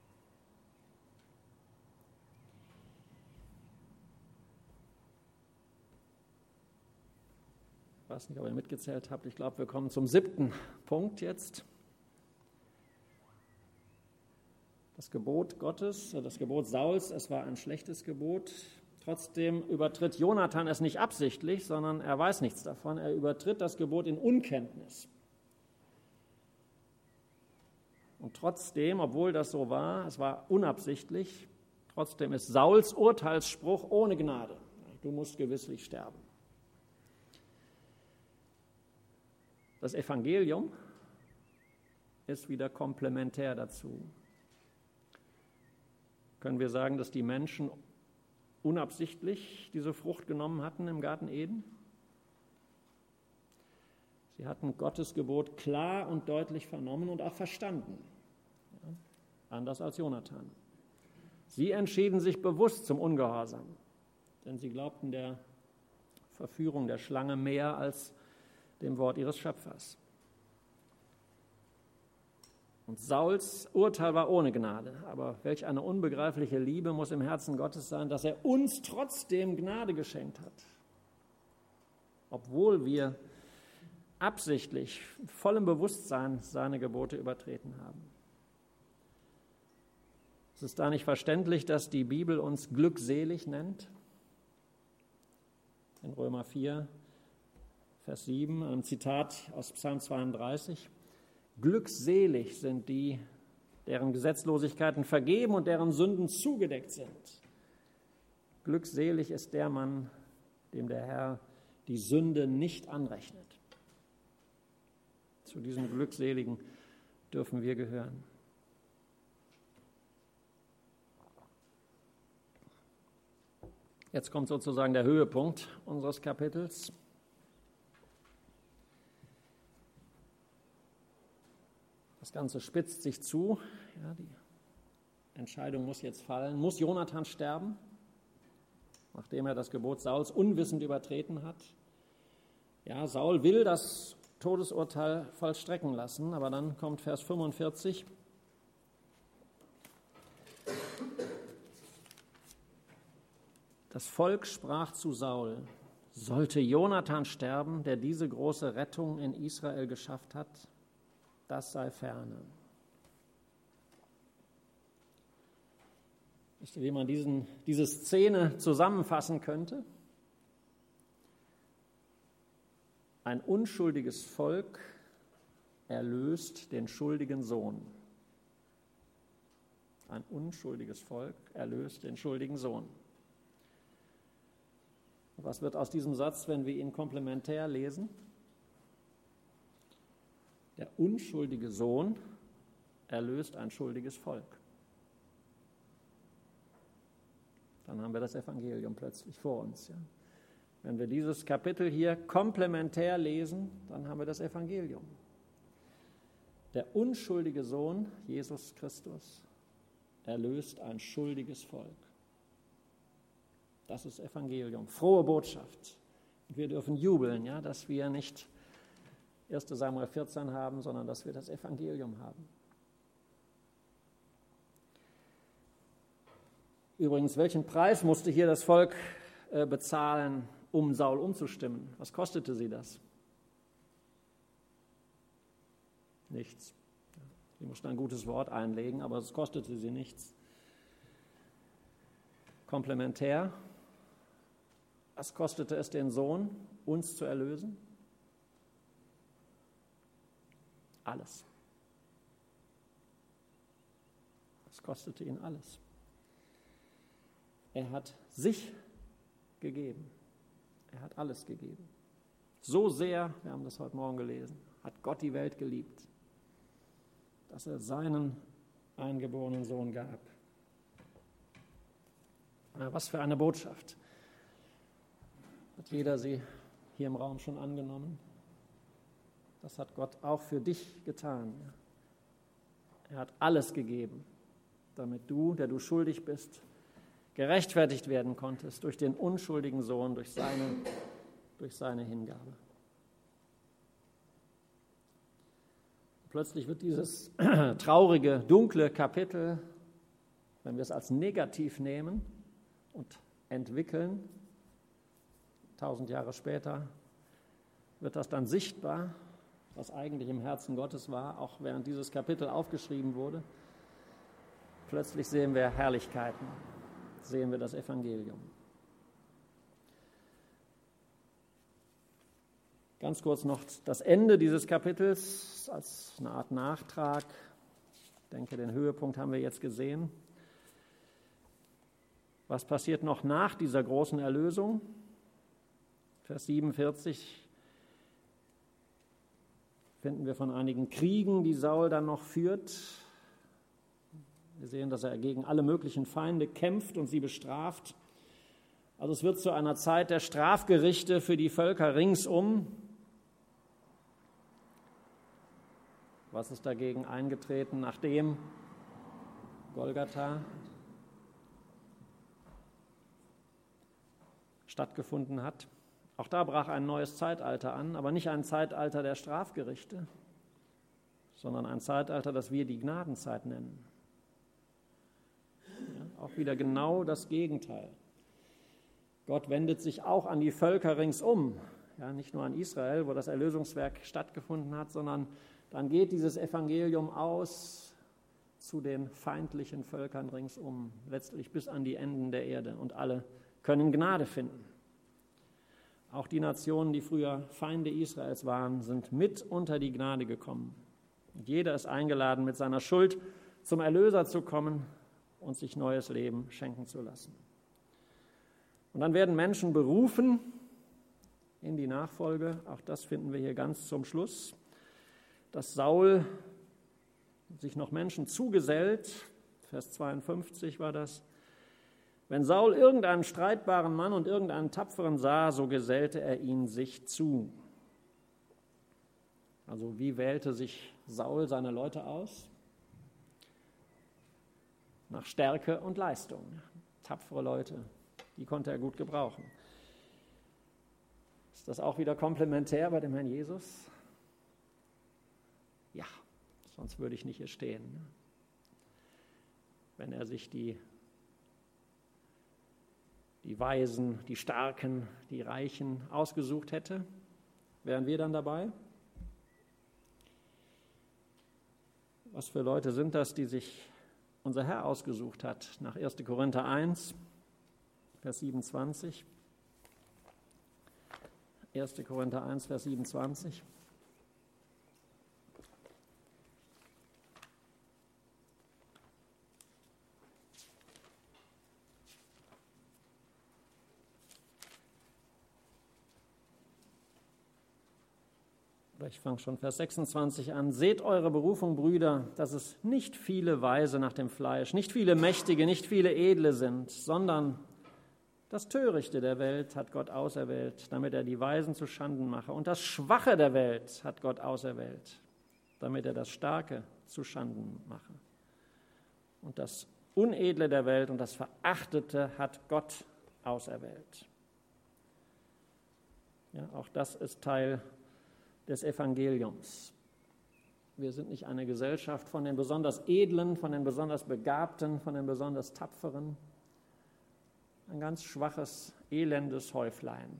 Ich weiß nicht, ob ihr mitgezählt habt. Ich glaube, wir kommen zum siebten Punkt jetzt. Das Gebot Gottes, das Gebot Sauls, es war ein schlechtes Gebot. Trotzdem übertritt Jonathan es nicht absichtlich, sondern er weiß nichts davon. Er übertritt das Gebot in Unkenntnis. Und trotzdem, obwohl das so war, es war unabsichtlich, trotzdem ist Sauls Urteilsspruch ohne Gnade. Du musst gewisslich sterben. Das Evangelium ist wieder komplementär dazu. Können wir sagen, dass die Menschen unabsichtlich diese Frucht genommen hatten im Garten Eden? Sie hatten Gottes Gebot klar und deutlich vernommen und auch verstanden. Ja, anders als Jonathan. Sie entschieden sich bewusst zum Ungehorsam, denn sie glaubten der Verführung der Schlange mehr als dem Wort ihres Schöpfers. Und Sauls Urteil war ohne Gnade. Aber welch eine unbegreifliche Liebe muss im Herzen Gottes sein, dass er uns trotzdem Gnade geschenkt hat. Obwohl wir absichtlich, vollem Bewusstsein seine Gebote übertreten haben. Es ist da nicht verständlich, dass die Bibel uns glückselig nennt. In Römer vier, Vers sieben, einem Zitat aus Psalm zweiunddreißig. Glückselig sind die, deren Gesetzlosigkeiten vergeben und deren Sünden zugedeckt sind. Glückselig ist der Mann, dem der Herr die Sünde nicht anrechnet. Zu diesem Glückseligen dürfen wir gehören. Jetzt kommt sozusagen der Höhepunkt unseres Kapitels. Das Ganze spitzt sich zu. Ja, die Entscheidung muss jetzt fallen. Muss Jonathan sterben, nachdem er das Gebot Sauls unwissend übertreten hat? Ja, Saul will das Todesurteil vollstrecken lassen, aber dann kommt Vers fünfundvierzig. Das Volk sprach zu Saul: Sollte Jonathan sterben, der diese große Rettung in Israel geschafft hat? Das sei ferne. Wisst ihr, wie man diesen, diese Szene zusammenfassen könnte? Ein unschuldiges Volk erlöst den schuldigen Sohn. Ein unschuldiges Volk erlöst den schuldigen Sohn. Was wird aus diesem Satz, wenn wir ihn komplementär lesen? Der unschuldige Sohn erlöst ein schuldiges Volk. Dann haben wir das Evangelium plötzlich vor uns. Ja? Wenn wir dieses Kapitel hier komplementär lesen, dann haben wir das Evangelium. Der unschuldige Sohn, Jesus Christus, erlöst ein schuldiges Volk. Das ist Evangelium, frohe Botschaft. Und wir dürfen jubeln, ja, dass wir nicht erster Samuel vierzehn haben, sondern dass wir das Evangelium haben. Übrigens, welchen Preis musste hier das Volk äh, bezahlen, um Saul umzustimmen? Was kostete sie das? Nichts. Sie mussten ein gutes Wort einlegen, aber es kostete sie nichts. Komplementär. Was kostete es den Sohn, uns zu erlösen? Alles. Es kostete ihn alles. Er hat sich gegeben. Er hat alles gegeben. So sehr, wir haben das heute Morgen gelesen, hat Gott die Welt geliebt, dass er seinen eingeborenen Sohn gab. Na, was für eine Botschaft. Hat jeder sie hier im Raum schon angenommen? Das hat Gott auch für dich getan. Er hat alles gegeben, damit du, der du schuldig bist, gerechtfertigt werden konntest durch den unschuldigen Sohn, durch seine, durch seine Hingabe. Plötzlich wird dieses traurige, dunkle Kapitel, wenn wir es als negativ nehmen und entwickeln, tausend Jahre später wird das dann sichtbar, was eigentlich im Herzen Gottes war, auch während dieses Kapitel aufgeschrieben wurde. Plötzlich sehen wir Herrlichkeiten, sehen wir das Evangelium. Ganz kurz noch das Ende dieses Kapitels als eine Art Nachtrag. Ich denke, den Höhepunkt haben wir jetzt gesehen. Was passiert noch nach dieser großen Erlösung? Vers siebenundvierzig finden wir von einigen Kriegen, die Saul dann noch führt. Wir sehen, dass er gegen alle möglichen Feinde kämpft und sie bestraft. Also es wird zu einer Zeit der Strafgerichte für die Völker ringsum. Was ist dagegen eingetreten, nachdem Golgatha stattgefunden hat? Auch da brach ein neues Zeitalter an, aber nicht ein Zeitalter der Strafgerichte, sondern ein Zeitalter, das wir die Gnadenzeit nennen. Ja, auch wieder genau das Gegenteil. Gott wendet sich auch an die Völker ringsum, ja, nicht nur an Israel, wo das Erlösungswerk stattgefunden hat, sondern dann geht dieses Evangelium aus zu den feindlichen Völkern ringsum, letztlich bis an die Enden der Erde, und alle können Gnade finden. Auch die Nationen, die früher Feinde Israels waren, sind mit unter die Gnade gekommen. Und jeder ist eingeladen, mit seiner Schuld zum Erlöser zu kommen und sich neues Leben schenken zu lassen. Und dann werden Menschen berufen in die Nachfolge. Auch das finden wir hier ganz zum Schluss. dass Saul sich noch Menschen zugesellt, Vers zweiundfünfzig war das, wenn Saul irgendeinen streitbaren Mann und irgendeinen Tapferen sah, so gesellte er ihn sich zu. Also wie wählte sich Saul seine Leute aus? Nach Stärke und Leistung. Tapfere Leute, die konnte er gut gebrauchen. Ist das auch wieder komplementär bei dem Herrn Jesus? Ja, sonst würde ich nicht hier stehen. Wenn er sich die, die Weisen, die Starken, die Reichen ausgesucht hätte, wären wir dann dabei? Was für Leute sind das, die sich unser Herr ausgesucht hat? Nach erster Korinther eins, Vers siebenundzwanzig. erster Korinther eins, Vers siebenundzwanzig. Ich fange schon Vers sechsundzwanzig an. Seht eure Berufung, Brüder, dass es nicht viele Weise nach dem Fleisch, nicht viele Mächtige, nicht viele Edle sind, sondern das Törichte der Welt hat Gott auserwählt, damit er die Weisen zu Schanden mache. Und das Schwache der Welt hat Gott auserwählt, damit er das Starke zu Schanden mache. Und das Unedle der Welt und das Verachtete hat Gott auserwählt. Ja, auch das ist Teil des Evangeliums. Wir sind nicht eine Gesellschaft von den besonders Edlen, von den besonders Begabten, von den besonders Tapferen. Ein ganz schwaches, elendes Häuflein.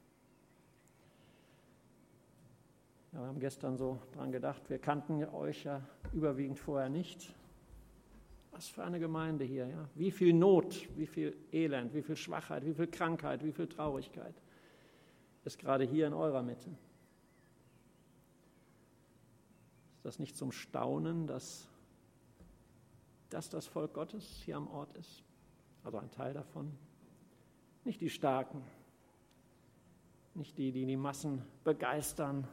Ja, wir haben gestern so dran gedacht, wir kannten euch ja überwiegend vorher nicht. Was für eine Gemeinde hier, ja? Wie viel Not, wie viel Elend, wie viel Schwachheit, wie viel Krankheit, wie viel Traurigkeit ist gerade hier in eurer Mitte. Ist das nicht zum Staunen, dass das das Volk Gottes hier am Ort ist? Also ein Teil davon. Nicht die Starken, nicht die, die die Massen begeistern.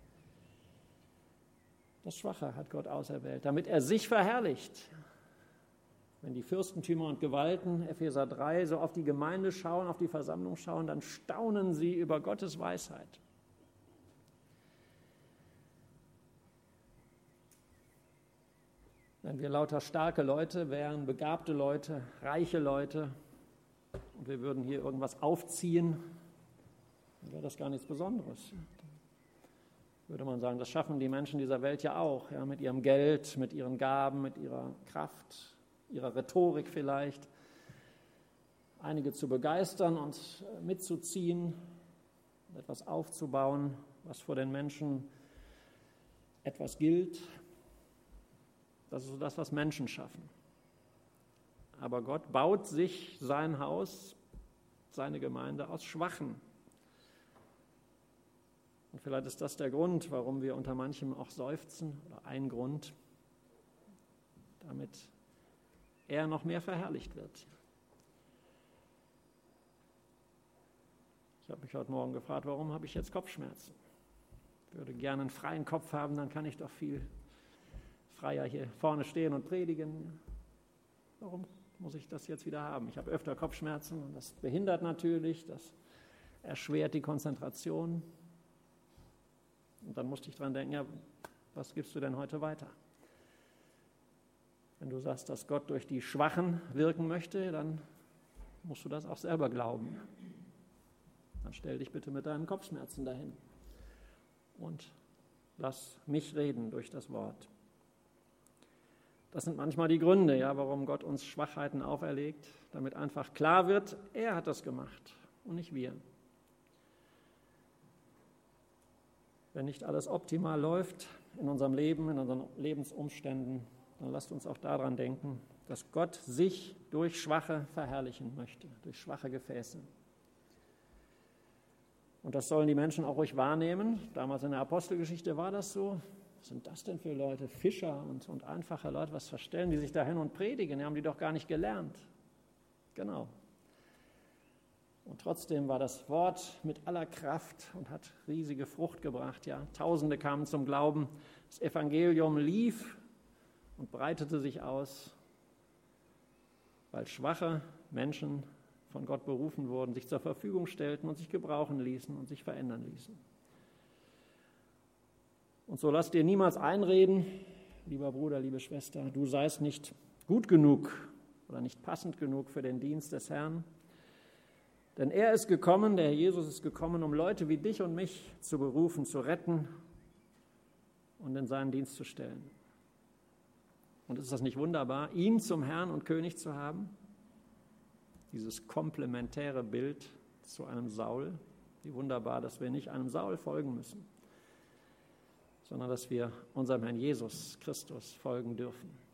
Das Schwache hat Gott auserwählt, damit er sich verherrlicht. Wenn die Fürstentümer und Gewalten, Epheser drei, so auf die Gemeinde schauen, auf die Versammlung schauen, dann staunen sie über Gottes Weisheit. Wenn wir lauter starke Leute wären, begabte Leute, reiche Leute, und wir würden hier irgendwas aufziehen, dann wäre das gar nichts Besonderes. Dann würde man sagen, das schaffen die Menschen dieser Welt ja auch, ja, mit ihrem Geld, mit ihren Gaben, mit ihrer Kraft, ihrer Rhetorik vielleicht, einige zu begeistern und mitzuziehen, etwas aufzubauen, was vor den Menschen etwas gilt. Das ist so das, was Menschen schaffen. Aber Gott baut sich sein Haus, seine Gemeinde aus Schwachen. Und vielleicht ist das der Grund, warum wir unter manchem auch seufzen, oder ein Grund, damit er noch mehr verherrlicht wird. Ich habe mich heute Morgen gefragt, warum habe ich jetzt Kopfschmerzen? Ich würde gerne einen freien Kopf haben, dann kann ich doch viel freier hier vorne stehen und predigen. Warum muss ich das jetzt wieder haben? Ich habe öfter Kopfschmerzen und das behindert natürlich, das erschwert die Konzentration. Und dann musste ich dran denken, ja, was gibst du denn heute weiter? Wenn du sagst, dass Gott durch die Schwachen wirken möchte, dann musst du das auch selber glauben. Dann stell dich bitte mit deinen Kopfschmerzen dahin und lass mich reden durch das Wort. Das sind manchmal die Gründe, ja, warum Gott uns Schwachheiten auferlegt, damit einfach klar wird, er hat das gemacht und nicht wir. Wenn nicht alles optimal läuft in unserem Leben, in unseren Lebensumständen, dann lasst uns auch daran denken, dass Gott sich durch Schwache verherrlichen möchte, durch schwache Gefäße. Und das sollen die Menschen auch ruhig wahrnehmen. Damals in der Apostelgeschichte war das so. Was sind das denn für Leute? Fischer und, und einfache Leute, was verstellen die sich dahin und predigen? Die haben die doch gar nicht gelernt. Genau. Und trotzdem war das Wort mit aller Kraft und hat riesige Frucht gebracht. Ja, Tausende kamen zum Glauben. Das Evangelium lief und breitete sich aus, weil schwache Menschen von Gott berufen wurden, sich zur Verfügung stellten und sich gebrauchen ließen und sich verändern ließen. Und so lass dir niemals einreden, lieber Bruder, liebe Schwester, du seist nicht gut genug oder nicht passend genug für den Dienst des Herrn. Denn er ist gekommen, der Herr Jesus ist gekommen, um Leute wie dich und mich zu berufen, zu retten und in seinen Dienst zu stellen. Und ist das nicht wunderbar, ihn zum Herrn und König zu haben? Dieses komplementäre Bild zu einem Saul. Wie wunderbar, dass wir nicht einem Saul folgen müssen, sondern dass wir unserem Herrn Jesus Christus folgen dürfen.